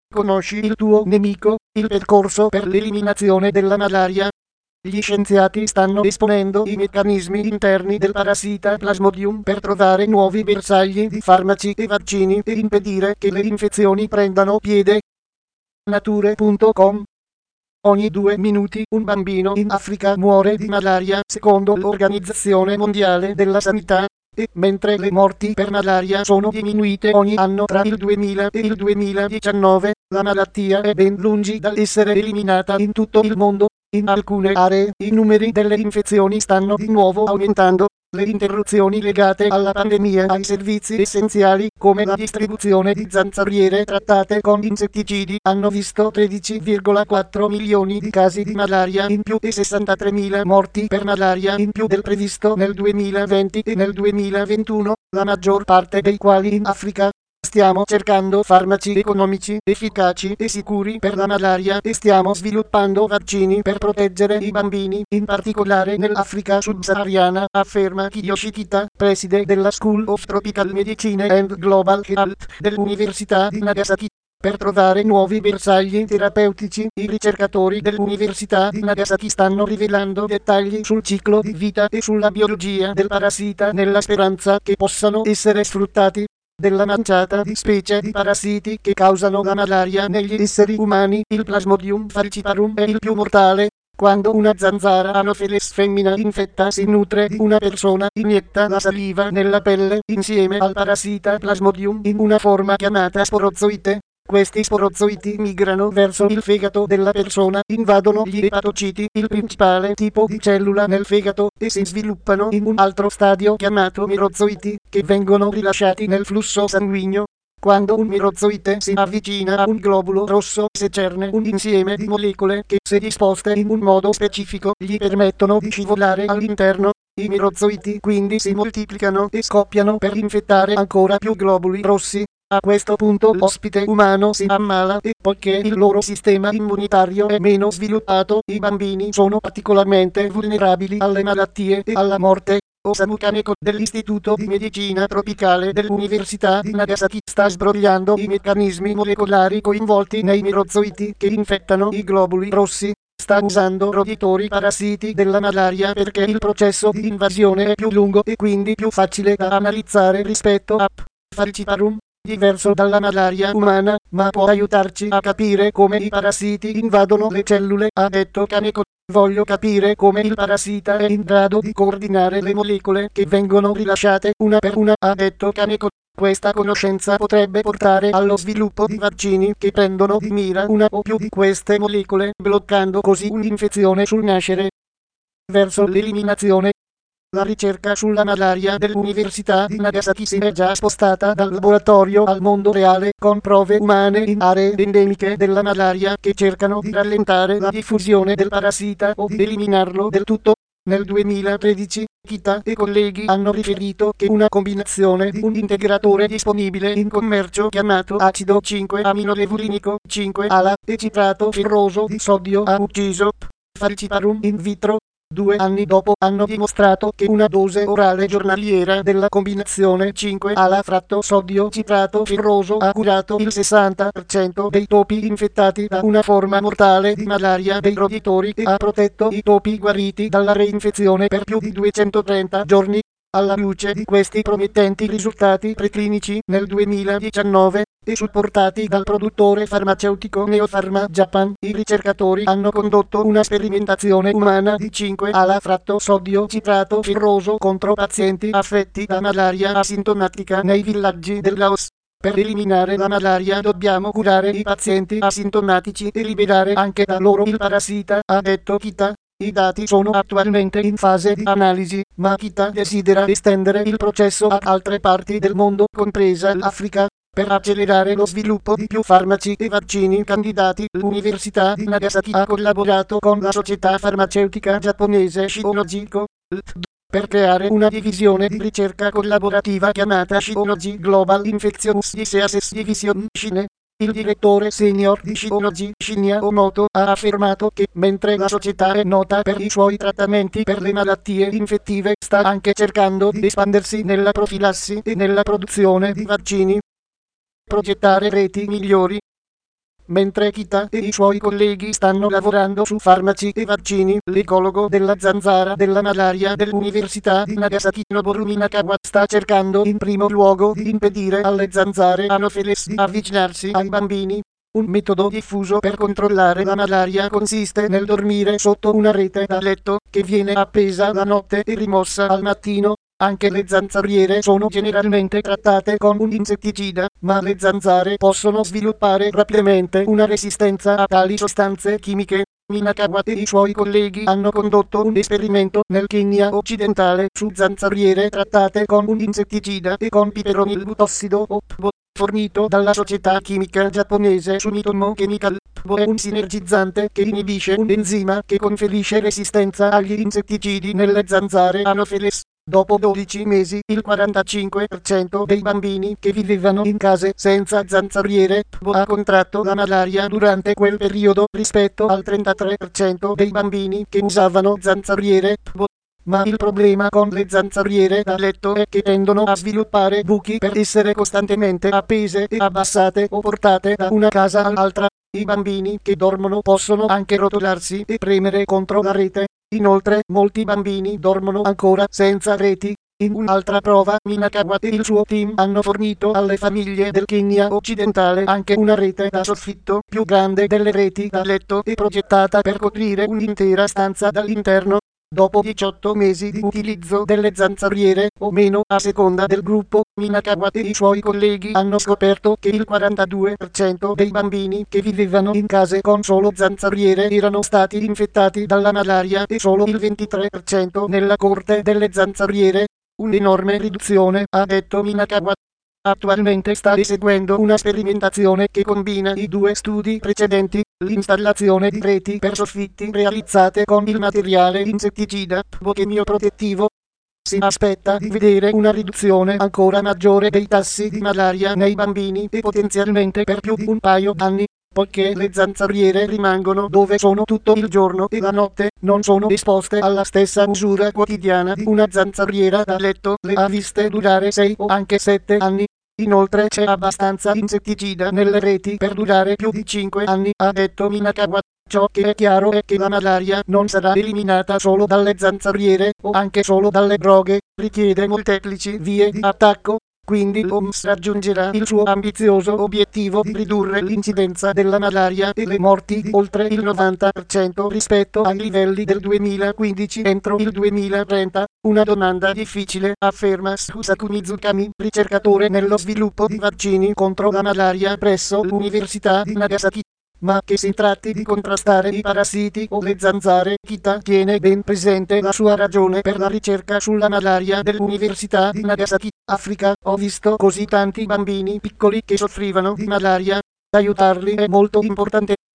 Conosci il tuo nemico, il percorso per l'eliminazione della malaria. Gli scienziati stanno esponendo i meccanismi interni del parassita Plasmodium per trovare nuovi bersagli di farmaci e vaccini e impedire che le infezioni prendano piede. Nature.com. Ogni 2 minuti un bambino in Africa muore di malaria secondo l'Organizzazione Mondiale della Sanità. E mentre le morti per malaria sono diminuite ogni anno tra il 2000 e il 2019, la malattia è ben lungi dall'essere eliminata in tutto il mondo. In alcune aree i numeri delle infezioni stanno di nuovo aumentando. Le interruzioni legate alla pandemia ai servizi essenziali, come la distribuzione di zanzariere trattate con insetticidi, hanno visto 13,4 milioni di casi di malaria in più e 63.000 morti per malaria in più del previsto nel 2020 e nel 2021, la maggior parte dei quali in Africa. Stiamo cercando farmaci economici, efficaci e sicuri per la malaria e stiamo sviluppando vaccini per proteggere i bambini, in particolare nell'Africa subsahariana, afferma Kiyoshi Kita, preside della School of Tropical Medicine and Global Health dell'Università di Nagasaki. Per trovare nuovi bersagli terapeutici, i ricercatori dell'Università di Nagasaki stanno rivelando dettagli sul ciclo di vita e sulla biologia del parassita nella speranza che possano essere sfruttati. Della manciata di specie di parassiti che causano la malaria negli esseri umani, il Plasmodium falciparum è il più mortale. Quando una zanzara Anopheles femmina infetta si nutre di una persona, inietta la saliva nella pelle insieme al parassita Plasmodium in una forma chiamata sporozoite. Questi sporozoiti migrano verso il fegato della persona, invadono gli epatociti, il principale tipo di cellula nel fegato, e si sviluppano in un altro stadio chiamato merozoiti, che vengono rilasciati nel flusso sanguigno. Quando un merozoite si avvicina a un globulo rosso, secerne un insieme di molecole che, se disposte in un modo specifico, gli permettono di scivolare all'interno. I merozoiti quindi si moltiplicano e scoppiano per infettare ancora più globuli rossi. A questo punto l'ospite umano si ammala e, poiché il loro sistema immunitario è meno sviluppato, i bambini sono particolarmente vulnerabili alle malattie e alla morte. Osamu Kaneko dell'Istituto di Medicina Tropicale dell'Università di Nagasaki sta sbrogliando i meccanismi molecolari coinvolti nei merozoiti che infettano i globuli rossi. Sta usando roditori parassiti della malaria perché il processo di invasione è più lungo e quindi più facile da analizzare rispetto a Falciparum. Diverso dalla malaria umana, ma può aiutarci a capire come i parassiti invadono le cellule, ha detto Kaneko. Voglio capire come il parassita è in grado di coordinare le molecole che vengono rilasciate una per una, ha detto Kaneko. Questa conoscenza potrebbe portare allo sviluppo di vaccini che prendono di mira una o più di queste molecole, bloccando così un'infezione sul nascere. Verso l'eliminazione. La ricerca sulla malaria dell'Università di Nagasaki si è già spostata dal laboratorio al mondo reale, con prove umane in aree endemiche della malaria che cercano di rallentare la diffusione del parassita o di eliminarlo del tutto. Nel 2013, Kita e colleghi hanno riferito che una combinazione di un integratore disponibile in commercio chiamato acido 5-aminolevulinico 5-ALA e citrato ferroso di sodio ha ucciso Falciparum in vitro. 2 anni dopo hanno dimostrato che una dose orale giornaliera della combinazione 5-ALA fratto sodio citrato ferroso ha curato il 60% dei topi infettati da una forma mortale di malaria dei roditori e ha protetto i topi guariti dalla reinfezione per più di 230 giorni. Alla luce di questi promettenti risultati preclinici, nel 2019, e supportati dal produttore farmaceutico Neopharma Japan, i ricercatori hanno condotto una sperimentazione umana di 5-ALA fratto sodio citrato ferroso contro pazienti affetti da malaria asintomatica nei villaggi del Laos. Per eliminare la malaria dobbiamo curare i pazienti asintomatici e liberare anche da loro il parassita, ha detto Kita. I dati sono attualmente in fase di analisi, ma Kita desidera estendere il processo ad altre parti del mondo, compresa l'Africa. Per accelerare lo sviluppo di più farmaci e vaccini candidati, l'Università di Nagasaki ha collaborato con la società farmaceutica giapponese Shionogi Co. per creare una divisione di ricerca collaborativa chiamata Shionogi Global Infectious Diseases Division Shine. Il direttore senior di Shionogi, Shinya Omoto, ha affermato che, mentre la società è nota per i suoi trattamenti per le malattie infettive, sta anche cercando di espandersi nella profilassi e nella produzione di vaccini. Progettare reti migliori. mentre Kita e i suoi colleghi stanno lavorando su farmaci e vaccini. L'ecologo della zanzara della malaria dell'Università di Nagasaki, Noboru Minakawa, sta cercando in primo luogo di impedire alle zanzare Anopheles di avvicinarsi ai bambini. Un metodo diffuso per controllare la malaria consiste nel dormire sotto una rete da letto, che viene appesa la notte e rimossa al mattino. Anche le zanzariere sono generalmente trattate con un insetticida, ma le zanzare possono sviluppare rapidamente una resistenza a tali sostanze chimiche. Minakawa e i suoi colleghi hanno condotto un esperimento nel Kenya occidentale su zanzariere trattate con un insetticida e con piperonil butossido OPBO, fornito dalla società chimica giapponese Sumitomo Chemical. PBO è un sinergizzante che inibisce un enzima che conferisce resistenza agli insetticidi nelle zanzare Anopheles. Dopo 12 mesi, il 45% dei bambini che vivevano in case senza zanzariere PBO ha contratto la malaria durante quel periodo, rispetto al 33% dei bambini che usavano zanzariere PBO. Ma il problema con le zanzariere da letto è che tendono a sviluppare buchi per essere costantemente appese e abbassate o portate da una casa all'altra. I bambini che dormono possono anche rotolarsi e premere contro la rete. Inoltre, molti bambini dormono ancora senza reti. In un'altra prova, Minakawa e il suo team hanno fornito alle famiglie del Kenya occidentale anche una rete da soffitto più grande delle reti da letto e progettata per coprire un'intera stanza dall'interno. Dopo 18 mesi di utilizzo delle zanzariere, o meno a seconda del gruppo, Minakawa e i suoi colleghi hanno scoperto che il 42% dei bambini che vivevano in case con solo zanzariere erano stati infettati dalla malaria e solo il 23% nella corte delle zanzariere. Un'enorme riduzione, ha detto Minakawa. Attualmente sta eseguendo una sperimentazione che combina i due studi precedenti, l'installazione di reti per soffitti realizzate con il materiale insetticida PBO chemioprotettivo. Si aspetta di vedere una riduzione ancora maggiore dei tassi di malaria nei bambini e potenzialmente per più di un paio d'anni, poiché le zanzariere rimangono dove sono tutto il giorno e la notte, non sono esposte alla stessa usura quotidiana di una zanzariera da letto, le ha viste durare 6 o anche 7 anni. Inoltre c'è abbastanza insetticida nelle reti per durare più di 5 anni, ha detto Minakawa. Ciò che è chiaro è che la malaria non sarà eliminata solo dalle zanzariere o anche solo dalle droghe, richiede molteplici vie di attacco. Quindi l'OMS raggiungerà il suo ambizioso obiettivo di ridurre l'incidenza della malaria e le morti di oltre il 90% rispetto ai livelli del 2015 entro il 2030. Una domanda difficile, afferma Susaku Mizukami, ricercatore nello sviluppo di vaccini contro la malaria presso l'Università di Nagasaki. Ma che si tratti di contrastare i parassiti o le zanzare, Kita tiene ben presente la sua ragione per la ricerca sulla malaria dell'Università di Nagasaki, Africa. Ho visto così tanti bambini piccoli che soffrivano di malaria. Aiutarli è molto importante.